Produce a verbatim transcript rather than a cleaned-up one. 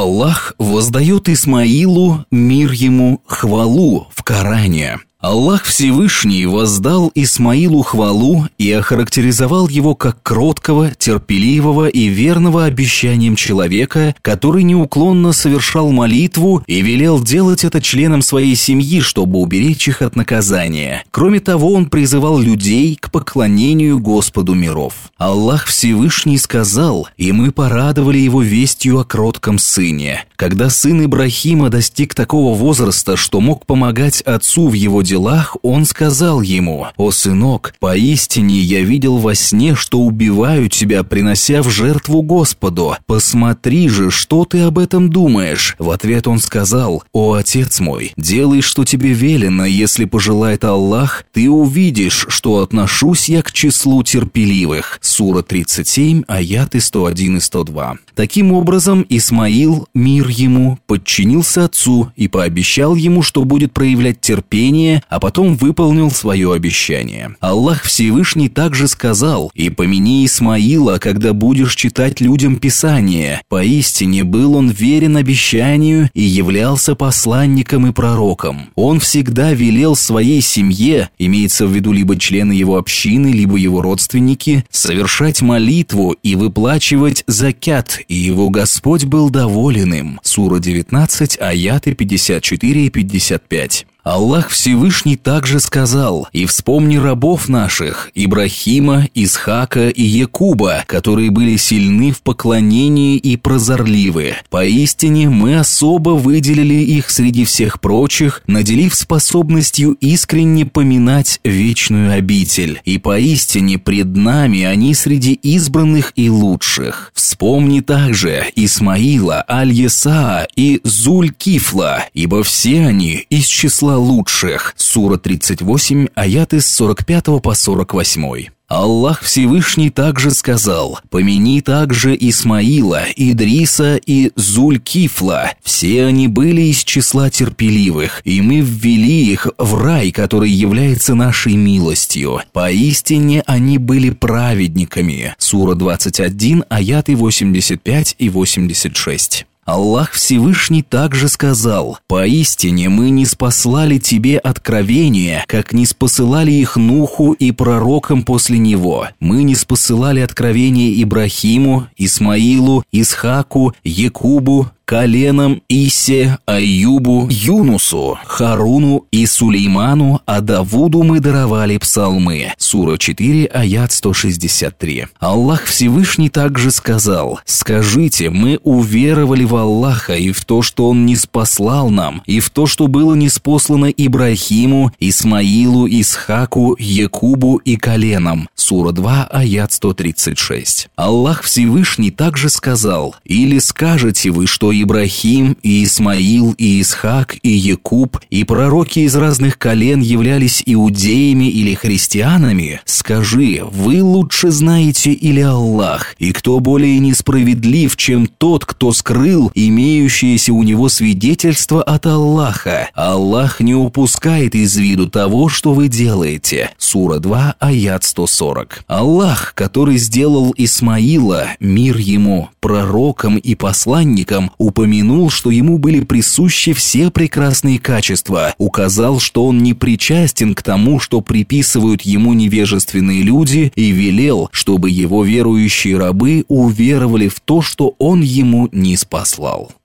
Аллах воздает Исмаилу, мир ему, хвалу в Коране. Аллах Всевышний воздал Исмаилу хвалу и охарактеризовал его как кроткого, терпеливого и верного обещанием человека, который неуклонно совершал молитву и велел делать это членам своей семьи, чтобы уберечь их от наказания. Кроме того, он призывал людей к поклонению Господу миров. Аллах Всевышний сказал: «И мы порадовали его вестью о кротком сыне». Когда сын Ибрахима достиг такого возраста, что мог помогать отцу в его делах, он сказал ему: «О, сынок, поистине я видел во сне, что убиваю тебя, принося в жертву Господу. Посмотри же, что ты об этом думаешь». В ответ он сказал: «О, отец мой, делай, что тебе велено, если пожелает Аллах, ты увидишь, что отношусь я к числу терпеливых». Сура тридцать семь, аяты сто один и сто два. Таким образом, Исмаил, мир ему, подчинился отцу и пообещал ему, что будет проявлять терпение, а потом выполнил свое обещание. Аллах Всевышний также сказал: «И помяни Исмаила, когда будешь читать людям Писание. Поистине был он верен обещанию и являлся посланником и пророком. Он всегда велел своей семье, имеется в виду либо члены его общины, либо его родственники, совершать молитву и выплачивать закят, и его Господь был доволен им». Сура девятнадцать, аяты пятьдесят четыре и пятьдесят пять. Аллах Всевышний также сказал: «И вспомни рабов наших, Ибрахима, Исхака и Якуба, которые были сильны в поклонении и прозорливы. Поистине мы особо выделили их среди всех прочих, наделив способностью искренне поминать вечную обитель. И поистине пред нами они среди избранных и лучших. Вспомни также Исмаила, Аль-Есаа и Зуль-Кифла, ибо все они из числа лучших». Сура тридцать восемь, аяты с сорок пятого по сорок восьмой. Аллах Всевышний также сказал: «Помяни также Исмаила, Идриса и Зуль-Кифла. Все они были из числа терпеливых, и мы ввели их в рай, который является нашей милостью. Поистине они были праведниками». Сура двадцать один, аяты восемьдесят пять и восемьдесят шесть. Аллах Всевышний также сказал: «Поистине мы ниспослали тебе откровения, как ниспосылали их Нуху и пророкам после него. Мы ниспосылали откровения Ибрахиму, Исмаилу, Исхаку, Якубу, коленам Исе, Аюбу, Юнусу, Харуну и Сулейману, а Давуду мы даровали псалмы». Сура четыре, аят сто шестьдесят три. Аллах Всевышний также сказал: «Скажите, мы уверовали в Аллаха и в то, что Он ниспослал нам, и в то, что было ниспослано Ибрахиму, Исмаилу, Исхаку, Якубу и коленам». Сура два, аят сто тридцать шесть. Аллах Всевышний также сказал: «Или скажете вы, что Ибрахим, и Исмаил, и Исхак, и Якуб, и пророки из разных колен являлись иудеями или христианами? Скажи, вы лучше знаете или Аллах? И кто более несправедлив, чем тот, кто скрыл имеющееся у него свидетельство от Аллаха? Аллах не упускает из виду того, что вы делаете». Сура два, аят сто сорок. Аллах, который сделал Исмаила, мир ему, пророком и посланником, упомянул, что ему были присущи все прекрасные качества, указал, что он не причастен к тому, что приписывают ему невежественные люди, и велел, чтобы его верующие рабы уверовали в то, что он ему ниспослал.